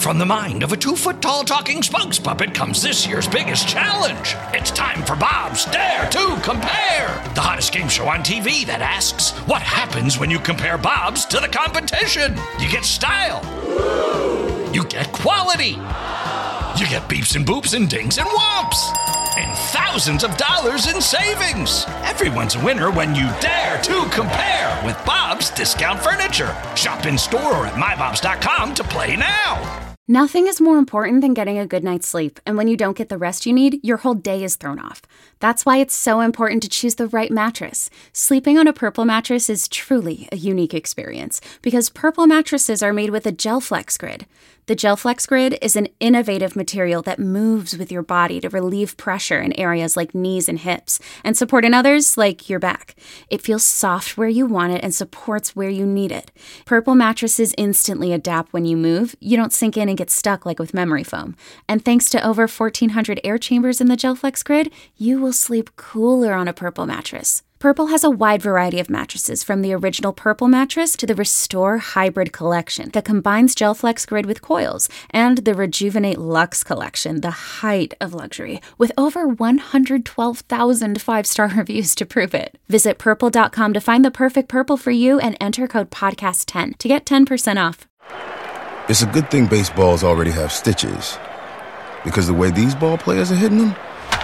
From the mind of a 2-foot-tall talking spokes puppet comes this year's biggest challenge. It's time for Bob's Dare to Compare, the hottest game show on TV that asks, what happens when you compare Bob's to the competition? You get style. You get quality. You get beeps and boops and dings and whomps. And thousands of dollars in savings. Everyone's a winner when you dare to compare with Bob's Discount Furniture. Shop in store or at mybobs.com to play now. Nothing is more important than getting a good night's sleep, and when you don't get the rest you need, your whole day is thrown off. That's why it's so important to choose the right mattress. Sleeping on a Purple mattress is truly a unique experience, because Purple mattresses are made with a GelFlex Grid. The GelFlex Grid is an innovative material that moves with your body to relieve pressure in areas like knees and hips, and support in others like your back. It feels soft where you want it and supports where you need it. Purple mattresses instantly adapt when you move. You don't sink in and get stuck like with memory foam. And thanks to over 1,400 air chambers in the GelFlex Grid, you will sleep cooler on a Purple mattress. Purple has a wide variety of mattresses, from the original Purple mattress to the Restore Hybrid collection that combines GelFlex Grid with coils, and the Rejuvenate Luxe collection, the height of luxury, with over 112,000 five-star reviews to prove it. Visit Purple.com to find the perfect Purple for you and enter code PODCAST10 to get 10% off. It's a good thing baseballs already have stitches, because the way these ball players are hitting them,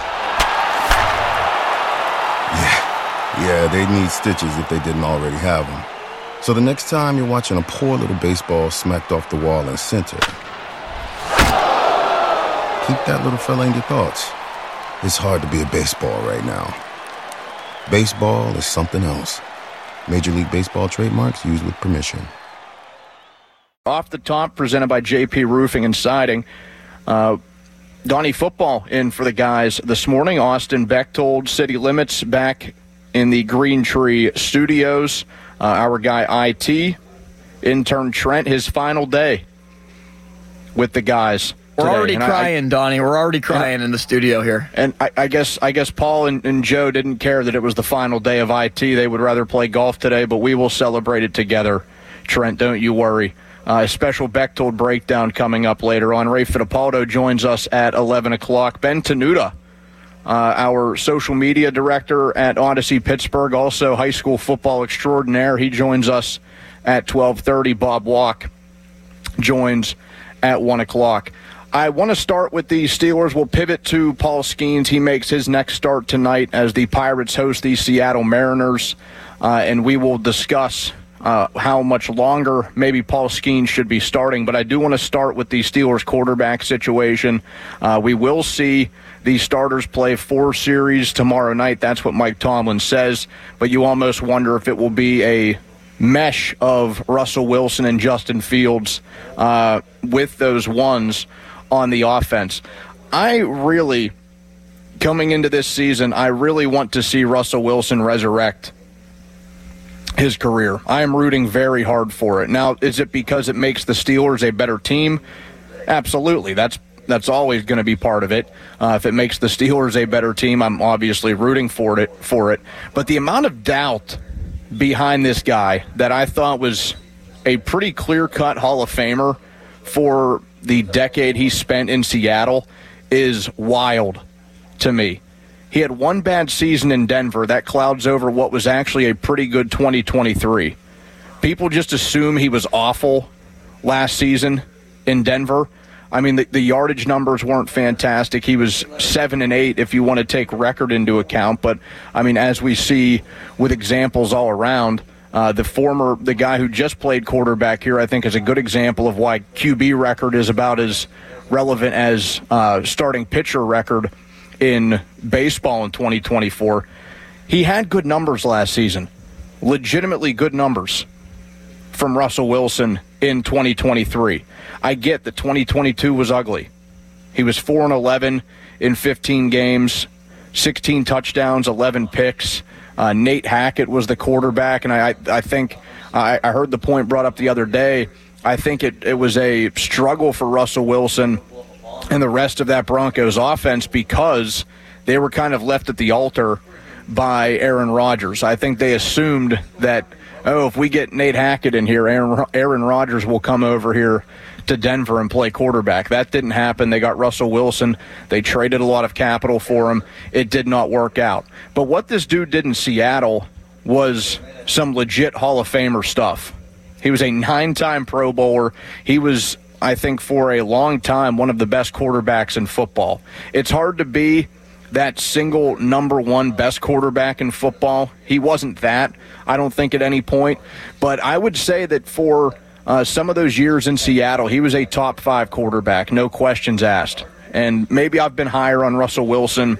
yeah, they need stitches if they didn't already have them. So the next time you're watching a poor little baseball smacked off the wall in center, keep that little fella in your thoughts. It's hard to be a baseball right now. Baseball is something else. Major League Baseball trademarks used with permission. Off the Top, presented by JP Roofing and Siding. Donnie Football in for the guys this morning. Austin Bechtold, City Limits, back in the Green Tree Studios. Our guy IT, intern Trent, his final day with the guys. We're today. already crying, Donnie. We're already crying in the studio here. And I guess Paul and Joe didn't care that it was the final day of IT. They would rather play golf today, but we will celebrate it together. Trent, don't you worry. A special Bechtold breakdown coming up later on. Ray Fittipaldo joins us at 11 o'clock. Ben Tenuta, our social media director at Odyssey Pittsburgh, also high school football extraordinaire. He joins us at 12:30. Bob Walk joins at 1 o'clock. I want to start with the Steelers. We'll pivot to Paul Skeens. He makes his next start tonight as the Pirates host the Seattle Mariners, and we will discuss how much longer maybe Paul Skeens should be starting. But I do want to start with the Steelers quarterback situation. We will see the starters play 4 series tomorrow night. That's what Mike Tomlin says. But you almost wonder if it will be a mesh of Russell Wilson and Justin Fields with those ones on the offense. Coming into this season, I really want to see Russell Wilson resurrect his career. I am rooting very hard for it. Now, is it because it makes the Steelers a better team? Absolutely. That's always going to be part of it. If it makes the Steelers a better team, I'm obviously rooting for it. But the amount of doubt behind this guy that I thought was a pretty clear-cut Hall of Famer for the decade he spent in Seattle is wild to me. He had one bad season in Denver. That clouds over what was actually a pretty good 2023. People just assume he was awful last season in Denver. I mean, the yardage numbers weren't fantastic. He was 7-8 if you want to take record into account. But, I mean, as we see with examples all around, the guy who just played quarterback here, I think, is a good example of why QB record is about as relevant as starting pitcher record in baseball in 2024. He had good numbers last season, legitimately good numbers from Russell Wilson in 2023. I get that 2022 was ugly. He was 4-11 in 15 games, 16 touchdowns, 11 picks. Nate Hackett was the quarterback, and I think I heard the point brought up the other day. I think it was a struggle for Russell Wilson and the rest of that Broncos offense because they were kind of left at the altar by Aaron Rodgers. I think they assumed that, if we get Nate Hackett in here, Aaron Rodgers will come over here to Denver and play quarterback. That didn't happen. They got Russell Wilson. They traded a lot of capital for him. It did not work out. But what this dude did in Seattle was some legit Hall of Famer stuff. He was a 9-time Pro Bowler. He was, I think, for a long time, one of the best quarterbacks in football. It's hard to be that single number one best quarterback in football. He wasn't that, I don't think, at any point. But I would say that for some of those years in Seattle, he was a top 5 quarterback, no questions asked. And maybe I've been higher on Russell Wilson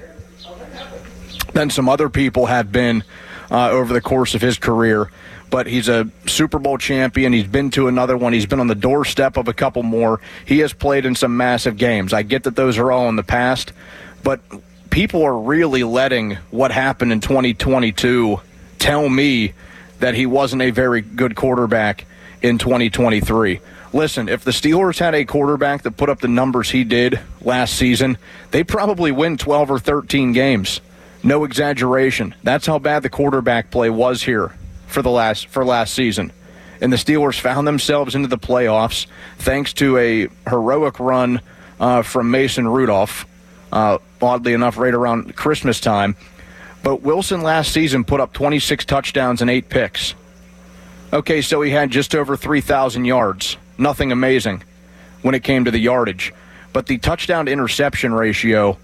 than some other people have been over the course of his career. But he's a Super Bowl champion. He's been to another one. He's been on the doorstep of a couple more. He has played in some massive games. I get that those are all in the past, but people are really letting what happened in 2022 tell me that he wasn't a very good quarterback in 2023. Listen, if the Steelers had a quarterback that put up the numbers he did last season, they probably win 12 or 13 games. No exaggeration. That's how bad the quarterback play was here for last season. And the Steelers found themselves into the playoffs thanks to a heroic run from Mason Rudolph, oddly enough, right around Christmas time. But Wilson last season put up 26 touchdowns and 8 picks. Okay, so he had just over 3,000 yards. Nothing amazing when it came to the yardage. But the touchdown-to-interception ratio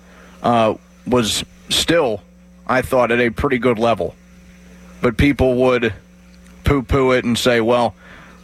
was still, I thought, at a pretty good level. But people would poo-poo it and say, well,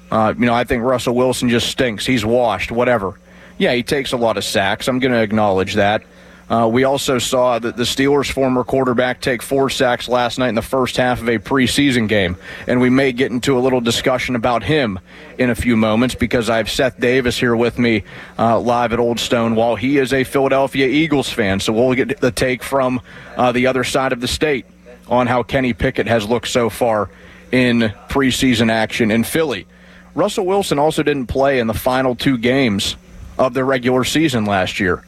I think Russell Wilson just stinks. He's washed, whatever. Yeah, he takes a lot of sacks. I'm going to acknowledge that. We also saw that the Steelers' former quarterback take 4 sacks last night in the first half of a preseason game. And we may get into a little discussion about him in a few moments because I have Seth Davis here with me live at Old Stonewall. He is a Philadelphia Eagles fan, so we'll get the take from the other side of the state on how Kenny Pickett has looked so far in preseason action in Philly. Russell Wilson also didn't play in the final 2 games of the regular season last year.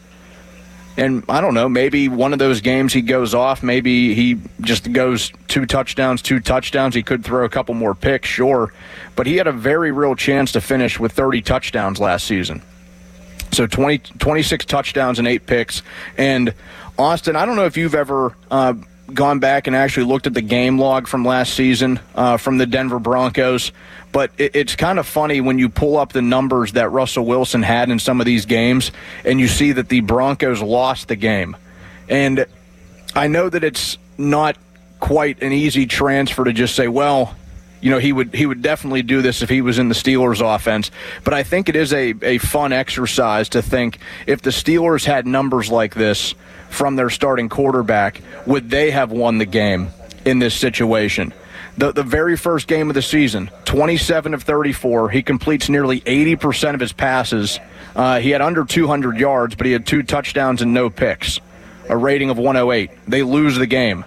And I don't know, maybe one of those games he goes off, maybe he just goes 2 touchdowns. He could throw a couple more picks, sure. But he had a very real chance to finish with 30 touchdowns last season. So 26 touchdowns and 8 picks. And Austin, I don't know if you've ever gone back and actually looked at the game log from last season from the Denver Broncos, but it's kind of funny when you pull up the numbers that Russell Wilson had in some of these games and you see that the Broncos lost the game. And I know that it's not quite an easy transfer to just say, well, he would definitely do this if he was in the Steelers offense. But I think it is a fun exercise to think if the Steelers had numbers like this from their starting quarterback, would they have won the game in this situation? The very first game of the season, 27 of 34. He completes nearly 80% of his passes. He had under 200 yards, but he had 2 touchdowns and no picks, a rating of 108. They lose the game,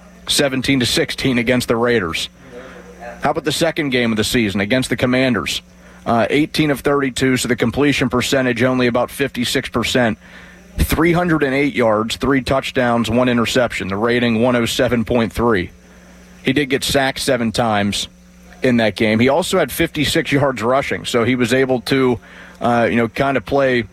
17-16 against the Raiders. How about the second game of the season against the Commanders? 18 of 32, so the completion percentage only about 56%. 308 yards, 3 touchdowns, 1 interception. The rating 107.3. He did get sacked 7 times in that game. He also had 56 yards rushing, so he was able to, kind of play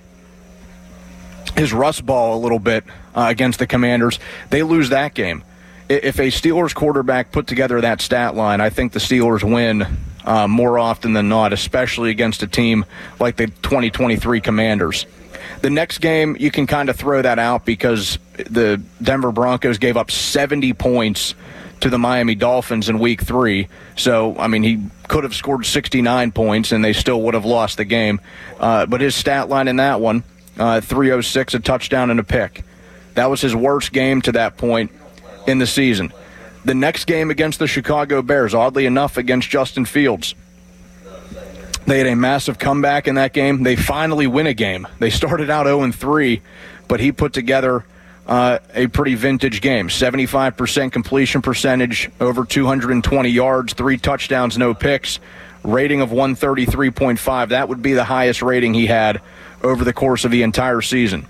his rust ball a little bit against the Commanders. They lose that game. If a Steelers quarterback put together that stat line, I think the Steelers win more often than not, especially against a team like the 2023 Commanders. The next game, you can kind of throw that out because the Denver Broncos gave up 70 points to the Miami Dolphins in Week 3. So, he could have scored 69 points and they still would have lost the game. But his stat line in that one, 306, a touchdown and a pick. That was his worst game to that point in the season. The next game against the Chicago Bears, oddly enough, against Justin Fields. They had a massive comeback in that game. They finally win a game. They started out 0-3, but he put together a pretty vintage game. 75% completion percentage, over 220 yards, 3 touchdowns, no picks, rating of 133.5. That would be the highest rating he had over the course of the entire season.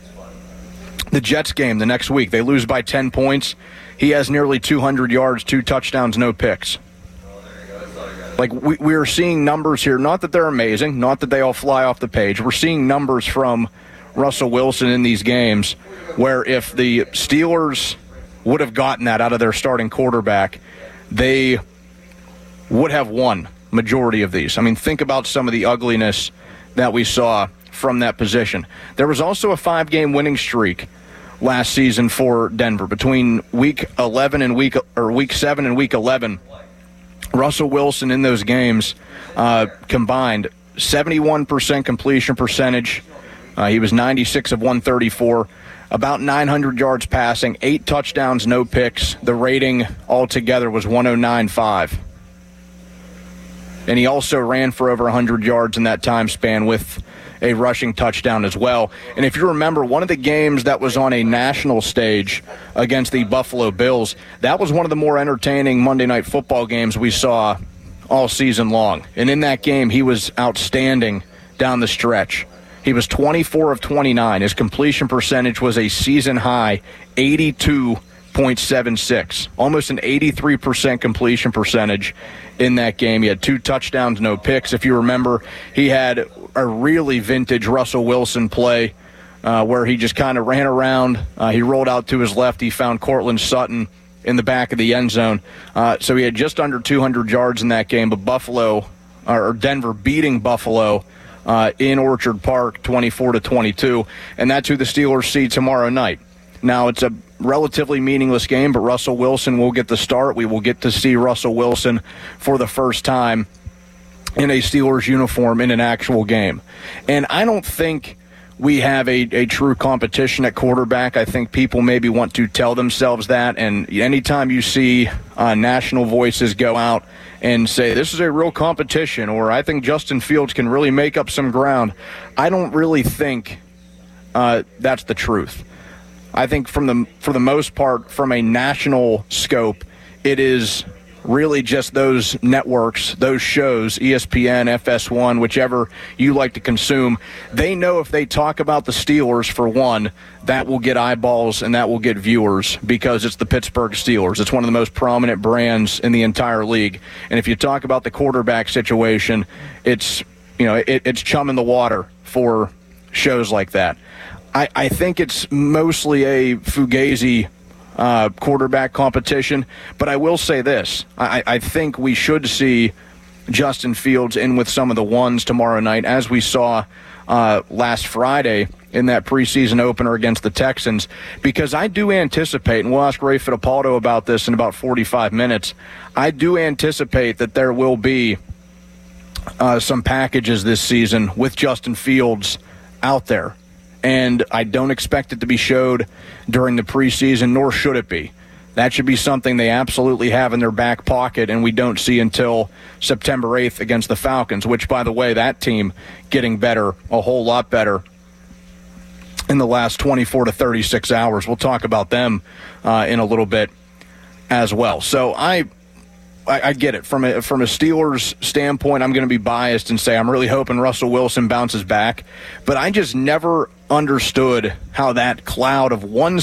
The Jets game the next week, they lose by 10 points. He has nearly 200 yards, 2 touchdowns, no picks. Like, we are seeing numbers here, not that they're amazing, not that they all fly off the page. We're seeing numbers from Russell Wilson in these games where if the Steelers would have gotten that out of their starting quarterback, they would have won majority of these. I mean, think about some of the ugliness that we saw from that position. There was also a 5-game winning streak last season for Denver between week 7 and week 11. Russell Wilson in those games combined 71% completion percentage. He was 96 of 134, about 900 yards passing, 8 touchdowns, no picks. The rating altogether was 109.5. And he also ran for over 100 yards in that time span with a rushing touchdown as well. And if you remember, one of the games that was on a national stage against the Buffalo Bills, that was one of the more entertaining Monday Night Football games we saw all season long. And in that game, he was outstanding down the stretch. He was 24 of 29. His completion percentage was a season-high 82.76, almost an 83% completion percentage in that game. He had 2 touchdowns, no picks. If you remember, he had a really vintage Russell Wilson play where he just kind of ran around. He rolled out to his left. He found Cortland Sutton in the back of the end zone. So he had just under 200 yards in that game, but Denver beating Buffalo in Orchard Park 24-22, and that's who the Steelers see tomorrow night. Now, it's a relatively meaningless game, but Russell Wilson will get the start. We will get to see Russell Wilson for the first time in a Steelers uniform in an actual game. And I don't think we have a true competition at quarterback. I think people maybe want to tell themselves that, and anytime you see national voices go out and say, this is a real competition, or I think Justin Fields can really make up some ground, I don't really think that's the truth. I think for the most part, from a national scope, it is really just those networks, those shows, ESPN, FS1, whichever you like to consume. They know if they talk about the Steelers, for one, that will get eyeballs and that will get viewers because it's the Pittsburgh Steelers. It's one of the most prominent brands in the entire league. And if you talk about the quarterback situation, it's chum in the water for shows like that. I think it's mostly a Fugazi quarterback competition, but I will say this. I think we should see Justin Fields in with some of the ones tomorrow night, as we saw last Friday in that preseason opener against the Texans, because I do anticipate, and we'll ask Ray Fittipaldo about this in about 45 minutes, I do anticipate that there will be some packages this season with Justin Fields out there. And I don't expect it to be showed during the preseason, nor should it be. That should be something they absolutely have in their back pocket, and we don't see until September 8th against the Falcons, which, by the way, that team getting better, a whole lot better in the last 24 to 36 hours. We'll talk about them in a little bit as well. So I get it. From a Steelers standpoint, I'm going to be biased and say I'm really hoping Russell Wilson bounces back. But I just never understood how that cloud of one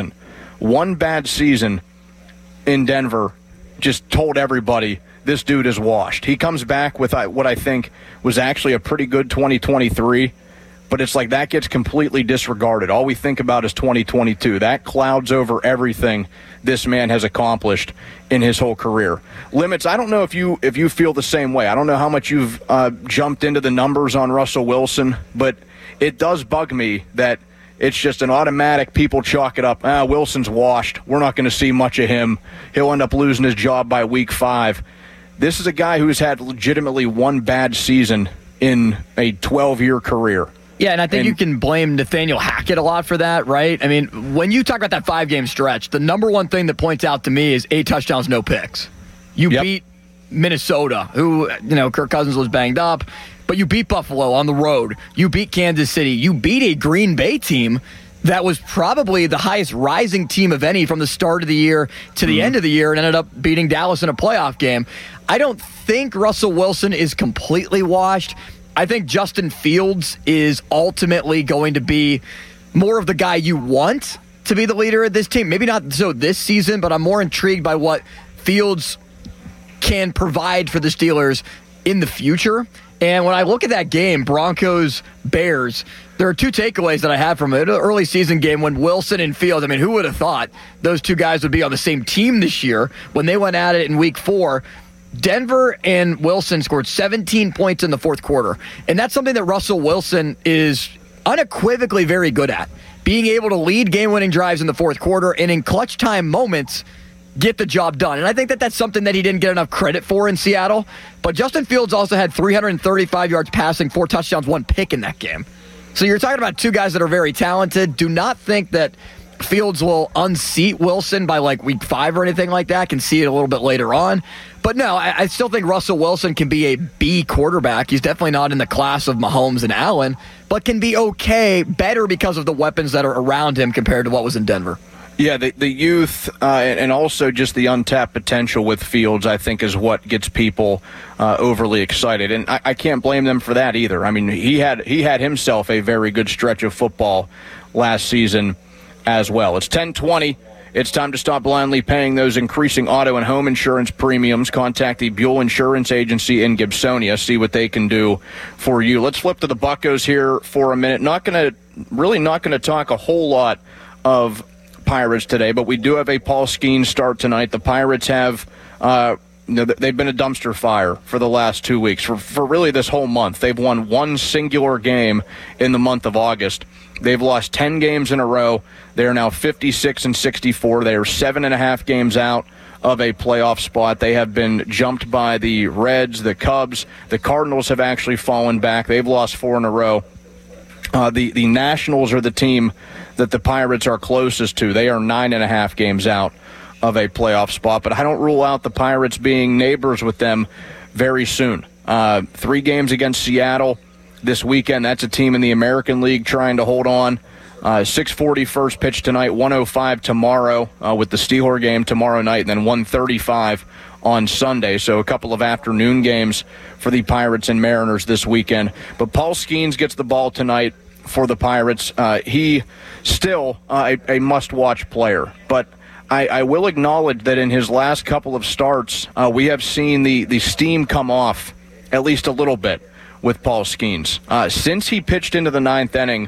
bad season in Denver, just told everybody this dude is washed. He comes back with what I think was actually a pretty good 2023, but it's like that gets completely disregarded. All we think about is 2022. That clouds over everything this man has accomplished in his whole career. Limits, I don't know if you feel the same way. I don't know how much you've jumped into the numbers on Russell Wilson, but it does bug me that it's just an automatic, people chalk it up, Wilson's washed. We're not going to see much of him. He'll end up losing his job by week 5. This is a guy who's had legitimately one bad season in a 12-year career. Yeah, and I think you can blame Nathaniel Hackett a lot for that, right? I mean, when you talk about that 5-game stretch, the number one thing that points out to me is 8 touchdowns, no picks. You beat Minnesota, who, Kirk Cousins was banged up, but you beat Buffalo on the road. You beat Kansas City. You beat a Green Bay team that was probably the highest rising team of any from the start of the year to the end of the year, and ended up beating Dallas in a playoff game. I don't think Russell Wilson is completely washed. I think Justin Fields is ultimately going to be more of the guy you want to be the leader of this team. Maybe not so this season, but I'm more intrigued by what Fields can provide for the Steelers in the future. And when I look at that game, Broncos-Bears, there are two takeaways that I have from it. An early season game when Wilson and Fields, I mean, who would have thought those two guys would be on the same team this year when they went at it in week 4? Denver and Wilson scored 17 points in the fourth quarter. And that's something that Russell Wilson is unequivocally very good at. Being able to lead game-winning drives in the fourth quarter and in clutch time moments get the job done. And I think that that's something that he didn't get enough credit for in Seattle. But Justin Fields also had 335 yards passing, 4 touchdowns, 1 pick in that game. So you're talking about two guys that are very talented. Do not think that Fields will unseat Wilson by like week 5 or anything like that. Can see it a little bit later on. But no, I still think Russell Wilson can be a B quarterback. He's definitely not in the class of Mahomes and Allen, but can be okay, better because of the weapons that are around him compared to what was in Denver. Yeah, the youth and also just the untapped potential with Fields, I think, is what gets people overly excited. And I can't blame them for that either. I mean, he had himself a very good stretch of football last season as well. It's 10:20. It's time to stop blindly paying those increasing auto and home insurance premiums. Contact the Buell Insurance Agency in Gibsonia. See what they can do for you. Let's flip to the Buccos here for a minute. Not going to talk a whole lot of Pirates today, but we do have a Paul Skeens start tonight. The Pirates have they've been a dumpster fire for the last 2 weeks, for really this whole month. They've won one singular game in the month of August. They've lost 10 games in a row. They are now 56-64. They are 7.5 games out of a playoff spot. They have been jumped by the Reds, the Cubs. The Cardinals have actually fallen back. They've lost 4 in a row. The Nationals are the team that the Pirates are closest to. They are 9.5 games out of a playoff spot, but I don't rule out the Pirates being neighbors with them very soon. 3 games against Seattle this weekend. That's a team in the American League trying to hold on. 6:40 first pitch tonight, 1:05 tomorrow with the Steelers game tomorrow night, and then 1:35 on Sunday. So a couple of afternoon games for the Pirates and Mariners this weekend. But Paul Skeens gets the ball tonight for the Pirates. He still a must-watch player, but I will acknowledge that in his last couple of starts, we have seen the steam come off at least a little bit with Paul Skeens. Since he pitched into the 9th inning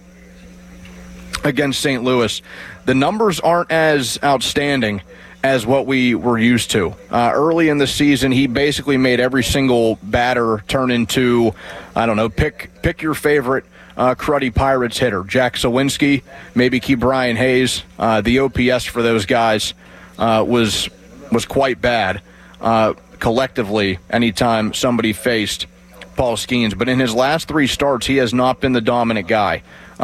against St. Louis, the numbers aren't as outstanding as what we were used to. Early in the season, he basically made every single batter turn into, I don't know, pick your favorite cruddy Pirates hitter. Jack Sawinski, maybe keep Brian Hayes. The OPS for those guys was quite bad collectively anytime somebody faced Paul Skeens. But in his last 3 starts, he has not been the dominant guy.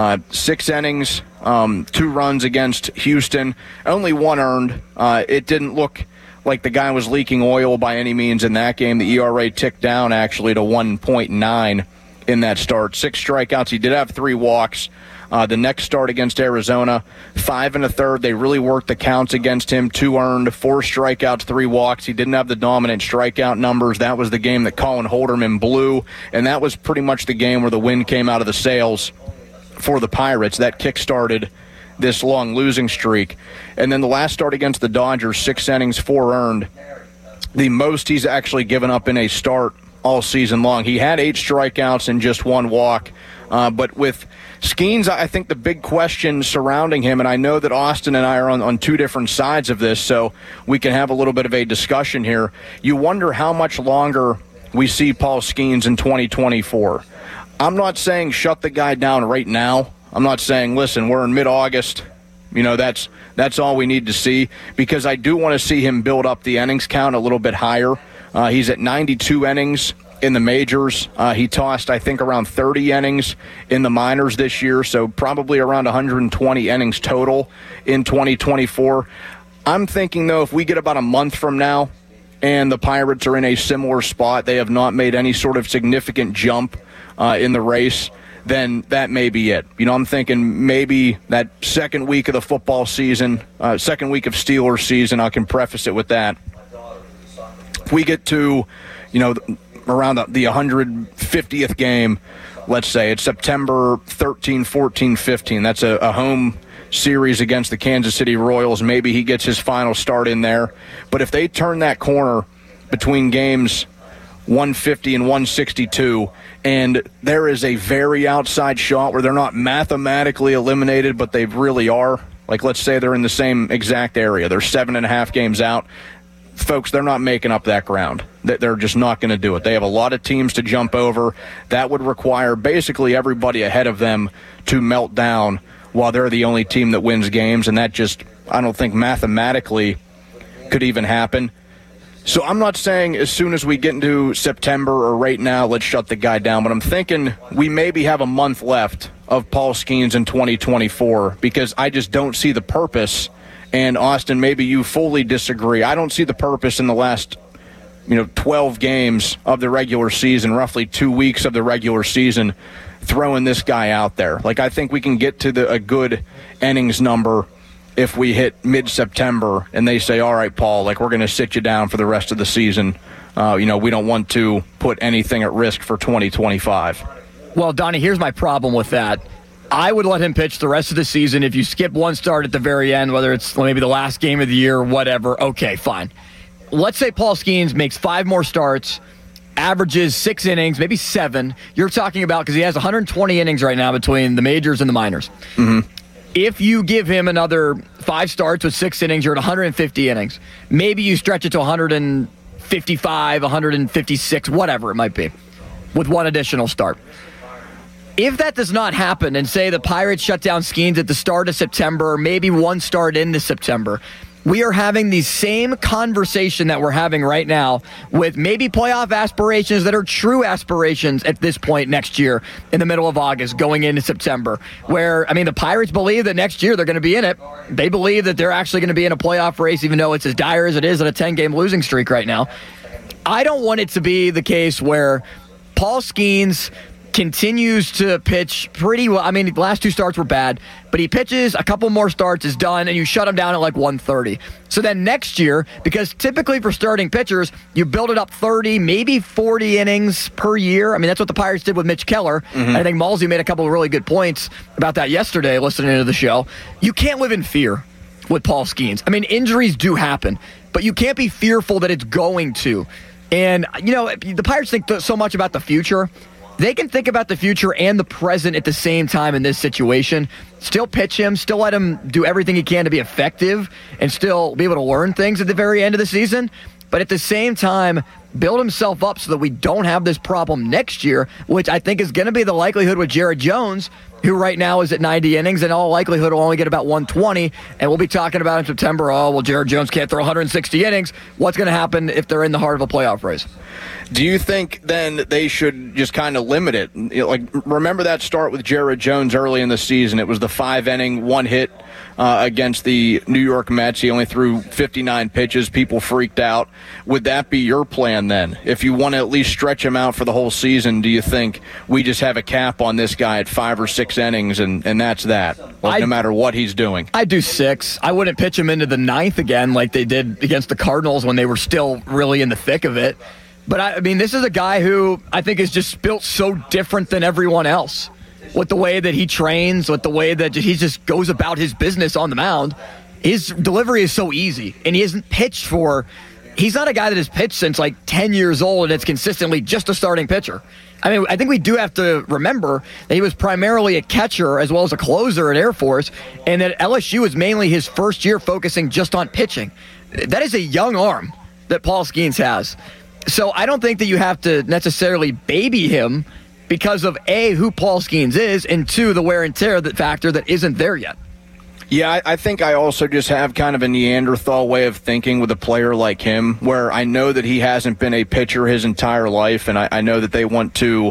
6 innings, 2 runs against Houston, only 1 earned. It didn't look like the guy was leaking oil by any means in that game. The ERA ticked down actually to 1.9 in that start. 6 strikeouts. He did have 3 walks. The next start against Arizona, 5 1/3. They really worked the counts against him. 2 earned, 4 strikeouts, 3 walks. He didn't have the dominant strikeout numbers. That was the game that Colin Holderman blew, and that was pretty much the game where the wind came out of the sails for the Pirates. That kick-started this long losing streak. And then the last start against the Dodgers, 6 innings, 4 earned. The most he's actually given up in a start all season long. He had 8 strikeouts and just 1 walk. But with Skeens, I think the big question surrounding him, and I know that Austin and I are on 2 different sides of this, so we can have a little bit of a discussion here. You wonder how much longer we see Paul Skeens in 2024. I'm not saying shut the guy down right now. I'm not saying, listen, we're in mid-August. You know, that's all we need to see, because I do want to see him build up the innings count a little bit higher. He's at 92 innings in the majors. He tossed, I think, around 30 innings in the minors this year, so probably around 120 innings total in 2024. I'm thinking, though, if we get about a month from now and the Pirates are in a similar spot, they have not made any sort of significant jump in the race, then that may be it. You know, I'm thinking maybe that second week of the football season, second week of Steelers season, I can preface it with that. If we get to, you know, around the 150th game, let's say, it's September 13, 14, 15. That's a home series against the Kansas City Royals. Maybe he gets his final start in there. But if they turn that corner between games 150 and 162, and there is a very outside shot where they're not mathematically eliminated, but they really are. Like, let's say they're in the same exact area. They're 7.5 games out. Folks, they're not making up that ground. They're just not going to do it. They have a lot of teams to jump over. That would require basically everybody ahead of them to melt down while they're the only team that wins games, and that just, I don't think mathematically could even happen. So I'm not saying as soon as we get into September or right now, let's shut the guy down, but I'm thinking we maybe have a month left of Paul Skenes in 2024 because I just don't see the purpose. And Austin, maybe you fully disagree. I don't see the purpose in the last 12 games of the regular season, roughly 2 weeks of the regular season, throwing this guy out there. Like, I think we can get to a good innings number if we hit mid-September and they say, all right, Paul, like, we're going to sit you down for the rest of the season. We don't want to put anything at risk for 2025. Well, Donnie, here's my problem with that. I would let him pitch the rest of the season. If you skip one start at the very end, whether it's maybe the last game of the year or whatever, okay, fine. Let's say Paul Skenes makes 5 more starts, averages 6 innings, maybe 7. You're talking about, because he has 120 innings right now between the majors and the minors. Mm-hmm. If you give him another 5 starts with 6 innings, you're at 150 innings. Maybe you stretch it to 155, 156, whatever it might be, with one additional start. If that does not happen, and say the Pirates shut down Skenes at the start of September, maybe one start into September, we are having the same conversation that we're having right now with maybe playoff aspirations that are true aspirations at this point next year in the middle of August going into September, where, the Pirates believe that next year they're going to be in it. They believe that they're actually going to be in a playoff race, even though it's as dire as it is at a 10-game losing streak right now. I don't want it to be the case where Paul Skenes continues to pitch pretty well. The last 2 starts were bad, but he pitches a couple more starts, is done, and you shut him down at like 130. So then next year, because typically for starting pitchers, you build it up 30, maybe 40 innings per year. That's what the Pirates did with Mitch Keller. Mm-hmm. I think Malsey made a couple of really good points about that yesterday listening to the show. You can't live in fear with Paul Skenes. Injuries do happen, but you can't be fearful that it's going to. And, the Pirates think so much about the future. They can think about the future and the present at the same time in this situation. Still pitch him, still let him do everything he can to be effective, and still be able to learn things at the very end of the season. But at the same time, build himself up so that we don't have this problem next year, which I think is going to be the likelihood with Jared Jones, who right now is at 90 innings, and all likelihood will only get about 120. And we'll be talking about in September, Jared Jones can't throw 160 innings. What's going to happen if they're in the heart of a playoff race? Do you think then they should just kind of limit it? Remember that start with Jared Jones early in the season? It was the 5-inning, 1-hit against the New York Mets. He only threw 59 pitches. People freaked out. Would that be your plan then? If you want to at least stretch him out for the whole season, do you think we just have a cap on this guy at 5 or 6 innings and that's that? No matter what he's doing. I'd do 6. I wouldn't pitch him into the 9th again like they did against the Cardinals when they were still really in the thick of it. But, this is a guy who I think is just built so different than everyone else. With the way that he trains, with the way that he just goes about his business on the mound. His delivery is so easy, and he hasn't pitched he's not a guy that has pitched since like 10 years old, and it's consistently just a starting pitcher. I think we do have to remember that he was primarily a catcher as well as a closer at Air Force, and that LSU was mainly his first year focusing just on pitching. That is a young arm that Paul Skenes has. So I don't think that you have to necessarily baby him because of, A, who Paul Skenes is, and 2, the wear and tear factor that isn't there yet. Yeah, I think I also just have kind of a Neanderthal way of thinking with a player like him, where I know that he hasn't been a pitcher his entire life, and I know that they want to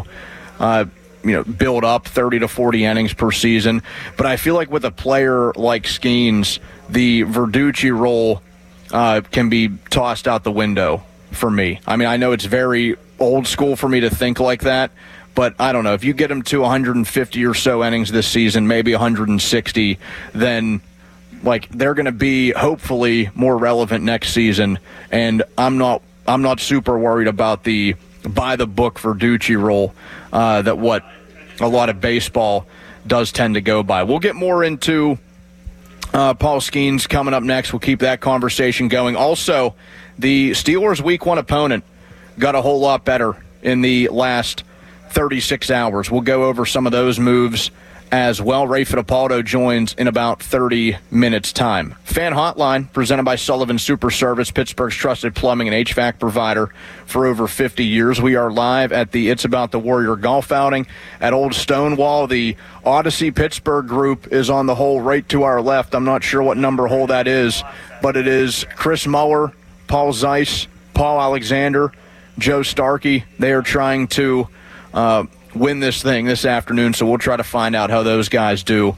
build up 30 to 40 innings per season. But I feel like with a player like Skenes, the Verducci role can be tossed out the window for me. I know it's very old school for me to think like that, but I don't know. If you get him to 150 or so innings this season, maybe 160, then they're going to be hopefully more relevant next season. And I'm not super worried about the by the book Verducci role that what a lot of baseball does tend to go by. We'll get more into Paul Skeens coming up next. We'll keep that conversation going. Also, the Steelers' Week 1 opponent got a whole lot better in the last 36 hours. We'll go over some of those moves as well. Ray Fittipaldo joins in about 30 minutes' time. Fan Hotline, presented by Sullivan Super Service, Pittsburgh's trusted plumbing and HVAC provider for over 50 years. We are live at the It's About the Warrior golf outing at Old Stonewall. The Odyssey Pittsburgh group is on the hole right to our left. I'm not sure what number hole that is, but it is Chris Muller, Paul Zeiss, Paul Alexander, Joe Starkey. They are trying to win this thing this afternoon, so we'll try to find out how those guys do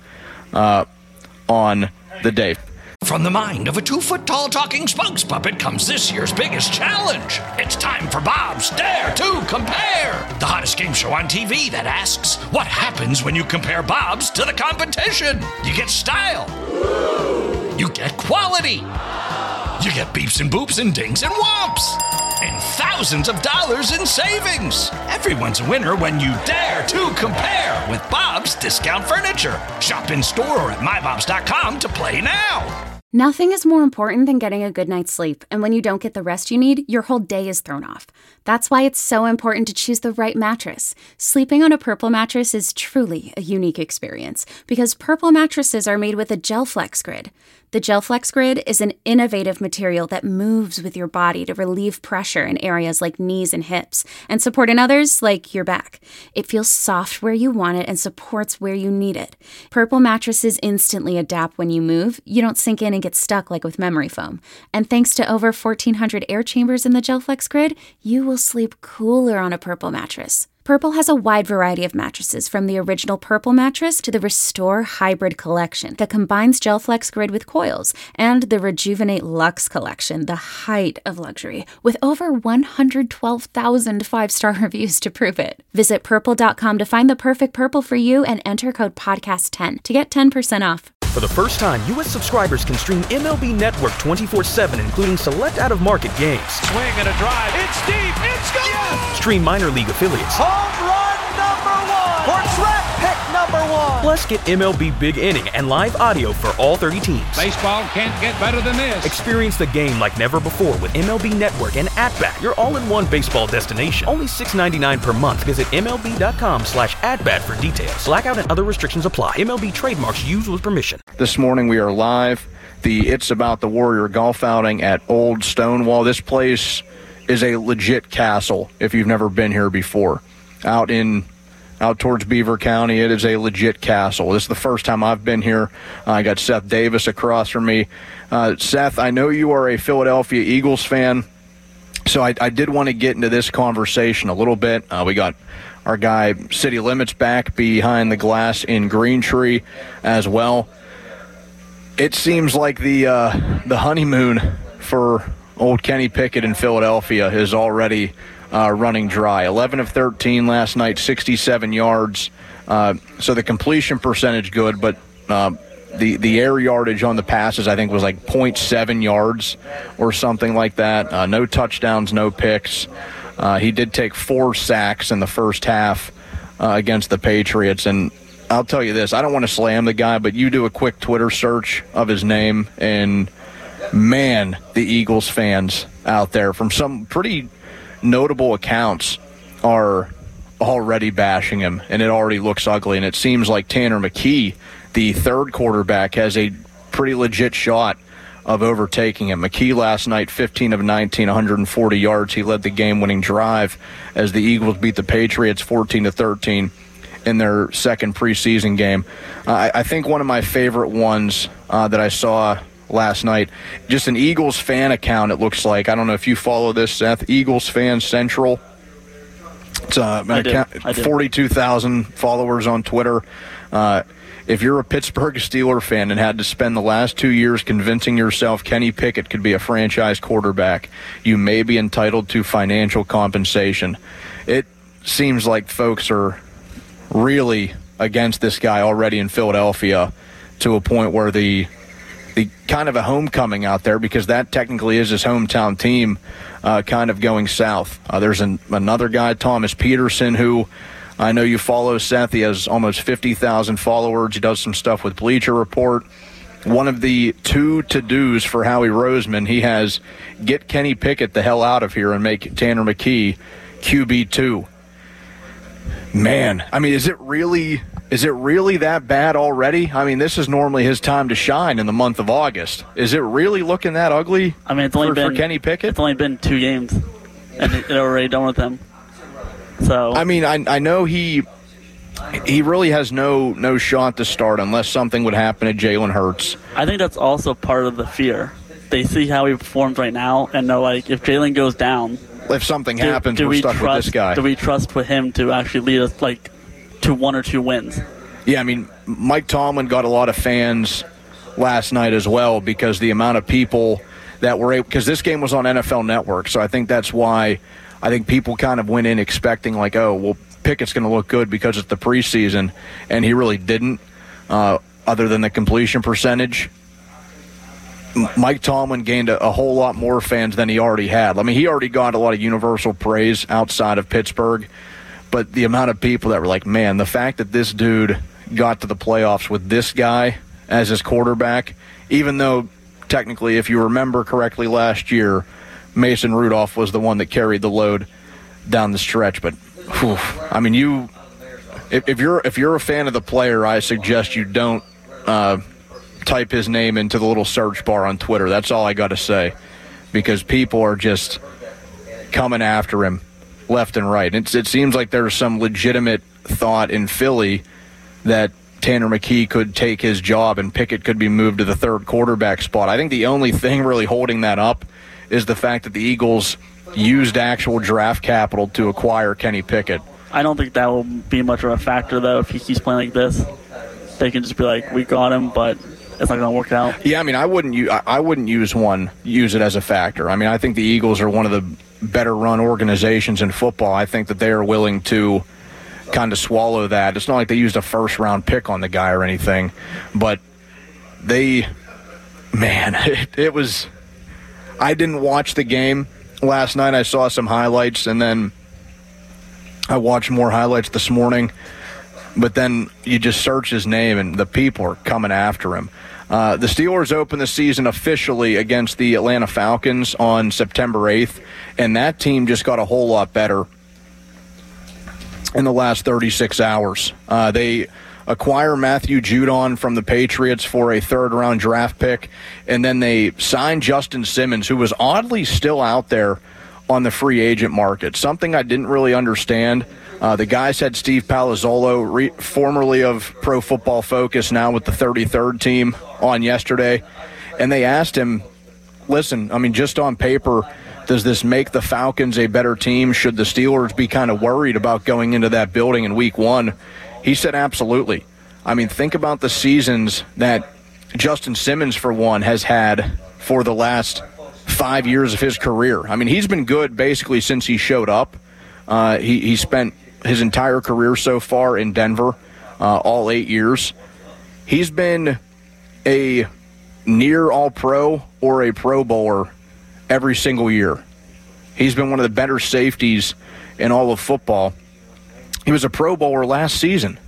on the day. From the mind of a 2-foot-tall talking spokes puppet comes this year's biggest challenge. It's time for Bob's Dare to Compare, the hottest game show on TV that asks, what happens when you compare Bobs to the competition? You get style. You get quality. You get beeps and boops and dings and whomps. And thousands of dollars in savings. Everyone's a winner when you dare to compare with Bob's Discount Furniture. Shop in store or at mybobs.com to play now. Nothing is more important than getting a good night's sleep, and when you don't get the rest you need, your whole day is thrown off. That's why it's so important to choose the right mattress. Sleeping on a Purple mattress is truly a unique experience, because Purple mattresses are made with a GelFlex Grid. The GelFlex Grid is an innovative material that moves with your body to relieve pressure in areas like knees and hips, and support in others like your back. It feels soft where you want it and supports where you need it. Purple mattresses instantly adapt when you move. You don't sink in and get stuck like with memory foam. And thanks to over 1,400 air chambers in the GelFlex Grid, you will sleep cooler on a Purple mattress. Purple has a wide variety of mattresses, from the original Purple mattress to the Restore Hybrid collection that combines GelFlex Grid with coils, and the Rejuvenate Luxe collection, the height of luxury, with over 112,000 5-star reviews to prove it. Visit purple.com to find the perfect Purple for you and enter code podcast10 to get 10% off. For the first time, U.S. subscribers can stream MLB Network 24/7, including select out-of-market games. Swing and a drive. It's deep. It's gone. Yes! Stream minor league affiliates. Home run number 1. Or draft pick number 1. Plus, get MLB Big Inning and live audio for all 30 teams. Baseball can't get better than this. Experience the game like never before with MLB Network and At-Bat, your all-in-one baseball destination. Only $6.99 per month. Visit MLB.com/atbat for details. Blackout and other restrictions apply. MLB trademarks used with permission. This morning we are live. The It's About the Warrior golf outing at Old Stonewall. This place is a legit castle if you've never been here before. Out towards Beaver County, it is a legit castle. This is the first time I've been here. I got Seth Davis across from me. Seth, I know you are a Philadelphia Eagles fan, so I did want to get into this conversation a little bit. We got our guy City Limits back behind the glass in Green Tree as well. It seems like the honeymoon for old Kenny Pickett in Philadelphia is already running dry. 11 of 13 last night, 67 yards. So the completion percentage good, but the air yardage on the passes I think was like 0.7 yards or something like that. No touchdowns, no picks. He did take 4 sacks in the first half against the Patriots, and I'll tell you this, I don't want to slam the guy, but you do a quick Twitter search of his name, and man, the Eagles fans out there from some pretty notable accounts are already bashing him, and it already looks ugly. And it seems like Tanner McKee, the third quarterback, has a pretty legit shot of overtaking him. McKee last night, 15 of 19, 140 yards. He led the game-winning drive as the Eagles beat the Patriots 14-13 in their second preseason game. I think one of my favorite ones that I saw last night, just an Eagles fan account, it looks like. I don't know if you follow this, Seth. Eagles Fan Central. It's an account, 42,000 followers on Twitter. If you're a Pittsburgh Steelers fan and had to spend the last 2 years convincing yourself Kenny Pickett could be a franchise quarterback, you may be entitled to financial compensation. It seems like folks are really against this guy already in Philadelphia, to a point where the kind of a homecoming out there, because that technically is his hometown team, kind of going south. There's another guy, Thomas Peterson, who I know you follow, Seth. He has almost 50,000 followers. He does some stuff with Bleacher Report. one of the 2 to-dos for Howie Roseman. He has get Kenny Pickett the hell out of here and make Tanner McKee QB2. Man, I mean, is it really that bad already? I mean, this is normally his time to shine in the month of August. Is it really looking that ugly? I mean, for Kenny Pickett? It's only been 2 games, and they're already done with him. So I mean, I know he really has no shot to start unless something would happen to Jalen Hurts. I think that's also part of the fear. They see how he performs right now, and they're like, if Jalen goes down, if something happens, we're stuck with this guy. Do we trust with him to actually lead us to 1 or 2 wins? Yeah, I mean, Mike Tomlin got a lot of fans last night as well because the amount of people that were able, because this game was on NFL Network, so I think that's why I think people kind of went in expecting like, oh, well, Pickett's going to look good because it's the preseason, and he really didn't, other than the completion percentage. Mike Tomlin gained a whole lot more fans than he already had. I mean, he already got a lot of universal praise outside of Pittsburgh, but the amount of people that were like, man, the fact that this dude got to the playoffs with this guy as his quarterback, even though technically, if you remember correctly last year, Mason Rudolph was the one that carried the load down the stretch. But, whew, I mean, if you're a fan of the player, I suggest you don't type his name into the little search bar on Twitter. That's all I got to say, because people are just coming after him left and right. It seems like there's some legitimate thought in Philly that Tanner McKee could take his job and Pickett could be moved to the 3rd quarterback spot. I think the only thing really holding that up is the fact that the Eagles used actual draft capital to acquire Kenny Pickett. I don't think that will be much of a factor, though, if he keeps playing like this. They can just be like, we got him, but it's not going to work out. Yeah, I mean, I wouldn't use it as a factor. I mean, I think the Eagles are one of the better-run organizations in football. I think that they are willing to kind of swallow that. It's not like they used a first-round pick on the guy or anything, but it was – I didn't watch the game last night. I saw some highlights, and then I watched more highlights this morning. But then you just search his name, and the people are coming after him. The Steelers open the season officially against the Atlanta Falcons on September 8th, and that team just got a whole lot better in the last 36 hours. They acquire Matthew Judon from the Patriots for a 3rd-round draft pick, and then they sign Justin Simmons, who was oddly still out there on the free agent market, something I didn't really understand. The guys had Steve Palazzolo, formerly of Pro Football Focus, now with the 33rd team, on yesterday. And they asked him, listen, I mean, just on paper, does this make the Falcons a better team? Should the Steelers be kind of worried about going into that building in week 1? He said absolutely. I mean, think about the seasons that Justin Simmons, for one, has had for the last 5 years of his career. I mean, he's been good basically since he showed up. He spent his entire career so far in Denver, all 8 years. He's been a near All-Pro or a Pro Bowler every single year. He's been one of the better safeties in all of football. He was a Pro Bowler last season.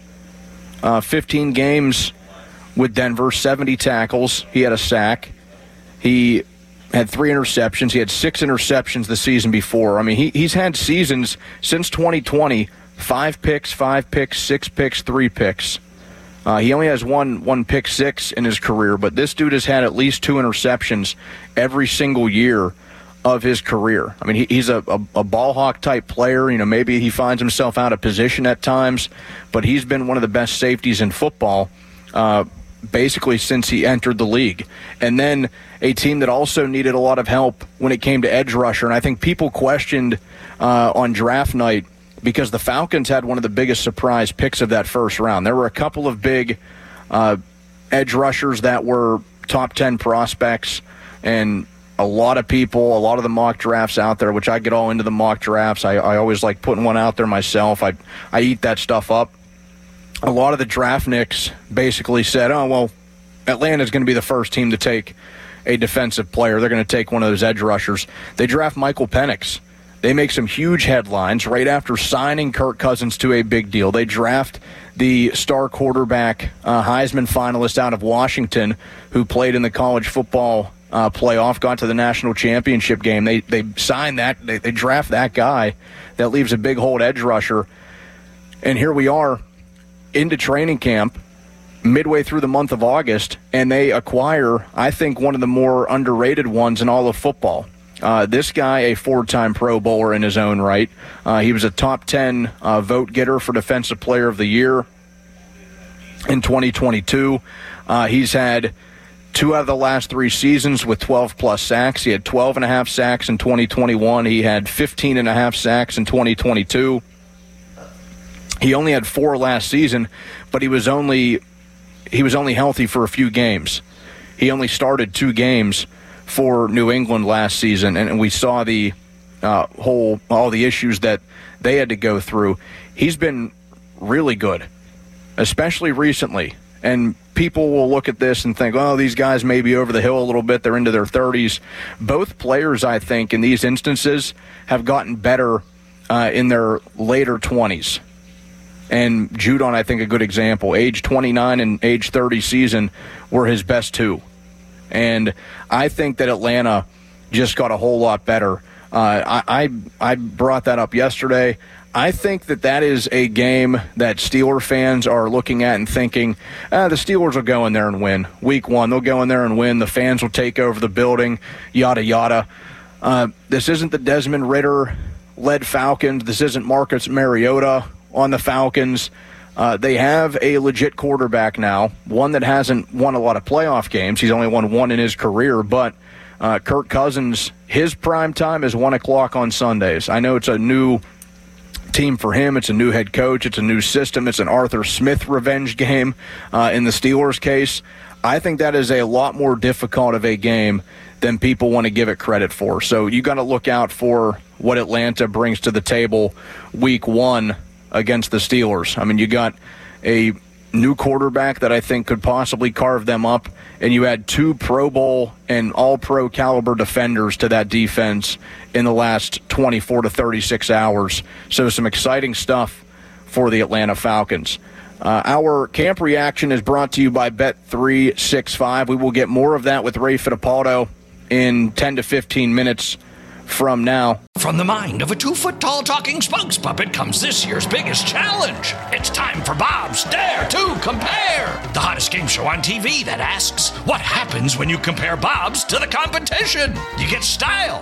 15 games with Denver, 70 tackles. He had a sack. He had 3 interceptions. He had 6 interceptions the season before. I mean, he's had seasons since 2020, 5 picks, 6 picks, 3 picks. He only has one pick 6 in his career, but this dude has had at least 2 interceptions every single year of his career. I mean, he's a ball hawk type player. You know, maybe he finds himself out of position at times, but he's been one of the best safeties in football basically since he entered the league. And then a team that also needed a lot of help when it came to edge rusher, and I think people questioned on draft night because the Falcons had one of the biggest surprise picks of that first round. There were a couple of big edge rushers that were top 10 prospects, and a lot of people, a lot of the mock drafts out there, which I get all into the mock drafts. I always like putting one out there myself. I eat that stuff up. A lot of the draft nicks basically said, oh, well, Atlanta's going to be the first team to take a defensive player. They're going to take one of those edge rushers. They draft Michael Penix They make some huge headlines right after signing Kirk Cousins to a big deal. They draft the star quarterback, Heisman finalist out of Washington, who played in the college football playoff, got to the national championship game. They sign that. They draft that guy. That leaves a big hole at edge rusher. And here we are into training camp midway through the month of August, and they acquire, I think, one of the more underrated ones in all of football. This guy, a 4-time Pro Bowler in his own right. He was a top 10 vote getter for Defensive Player of the Year in 2022. He's had 2 out of the last 3 seasons with 12-plus sacks. He had 12.5 sacks in 2021. He had 15.5 sacks in 2022. He only had 4 last season, but he was only healthy for a few games. He only started 2 games for New England last season, and we saw the all the issues that they had to go through. He's been really good, especially recently. And people will look at this and think, oh, these guys may be over the hill a little bit. They're into their 30s. Both players, I think, in these instances have gotten better in their later 20s. And Judon, I think, a good example. Age 29 and age 30 season were his best 2. And I think that Atlanta just got a whole lot better. I brought that up yesterday. I think that is a game that Steeler fans are looking at and thinking, the Steelers will go in there and win. Week 1, they'll go in there and win. The fans will take over the building, yada, yada. This isn't the Desmond Ridder-led Falcons. This isn't Marcus Mariota on the Falcons. They have a legit quarterback now, one that hasn't won a lot of playoff games. He's only won 1 in his career, but Kirk Cousins, his prime time is 1 o'clock on Sundays. I know it's a new team for him. It's a new head coach. It's a new system. It's an Arthur Smith revenge game in the Steelers' case. I think that is a lot more difficult of a game than people want to give it credit for. So you got to look out for what Atlanta brings to the table week 1 against the Steelers. I mean, you got a new quarterback that I think could possibly carve them up, and you had 2 Pro Bowl and all-pro caliber defenders to that defense in the last 24 to 36 hours. So some exciting stuff for the Atlanta Falcons. Our camp reaction is brought to you by Bet365. We will get more of that with Ray Fittipaldo in 10 to 15 minutes from now. From the mind of a 2-foot-tall talking spokes puppet comes this year's biggest challenge. It's time for Bob's Dare to Compare, the hottest game show on TV that asks, what happens when you compare Bob's to the competition? You get style.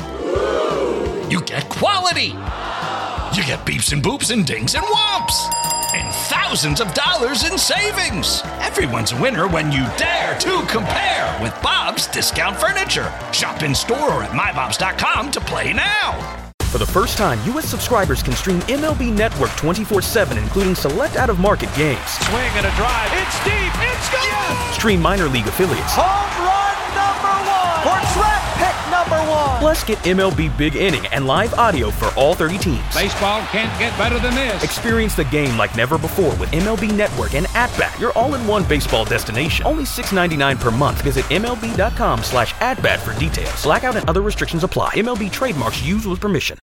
You get quality. You get beeps and boops and dings and whomps. And thousands of dollars in savings. Everyone's a winner when you dare to compare with Bob's Discount Furniture. Shop in store or at mybobs.com to play now. For the first time, U.S. subscribers can stream MLB Network 24/7, including select out-of-market games. Swing and a drive. It's deep. It's gone. Yes. Stream minor league affiliates. Home run number 1. Or draft pick number 1. Plus, get MLB Big Inning and live audio for all 30 teams. Baseball can't get better than this. Experience the game like never before with MLB Network and At-Bat, your all-in-one baseball destination. Only $6.99 per month. Visit MLB.com/atbat for details. Blackout and other restrictions apply. MLB trademarks used with permission.